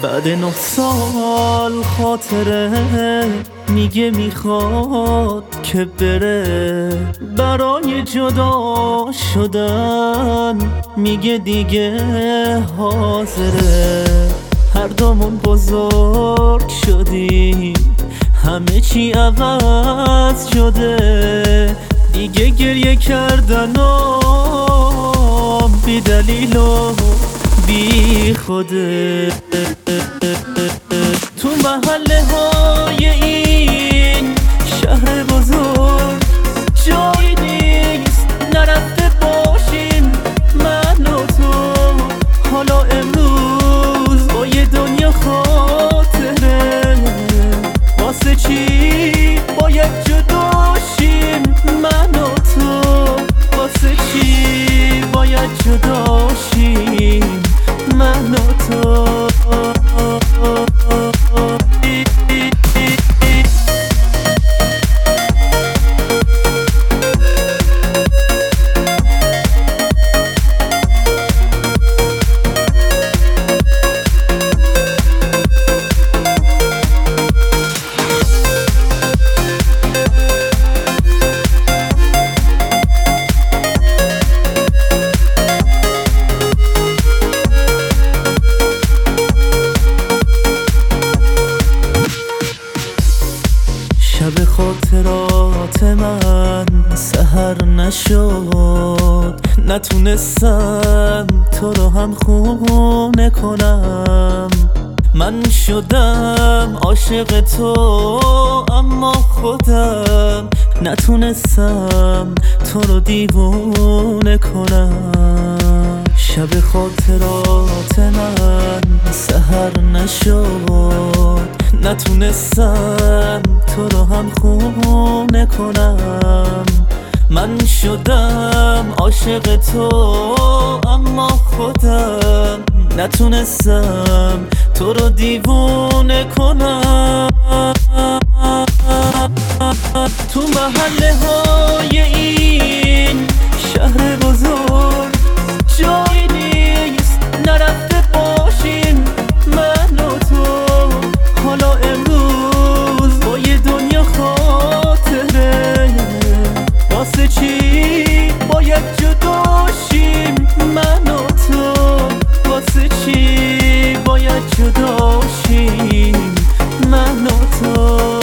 بعد 9 سال خاطره میگه میخواد که بره، برای جدا شدن میگه دیگه حاضره. هر دومون بزرگ شدیم، همه چی عوض شده، دیگه گریه کردنم بی دلیل و بی خوده. تو محله های این شهر بزرگ جایی نیست نرفته باشیم من و تو. حالا امروز با یه دنیا خاطره، واسه چی باید جدا شیم من و تو؟ واسه چی باید جدا شیم من و تو؟ شب خاطرات من سحر نشد، نتونستم تو رو هم خونه کنم. من شدم عاشق تو اما خودم نتونستم تو رو دیوونه کنم. شب خاطرات من سحر نشد، نتونستم تو رو هم خونه کنم. من شدم عاشق تو اما خودم نتونستم تو رو دیوونه کنم. تو محله های این شهر بزرگ جایی نیست نرفته باشیم من و تو. حالا امروز با یه دنیا خاطره، واسه چی باید جدا شیم من و تو؟ واسه چی باید جدا شیم من و تو؟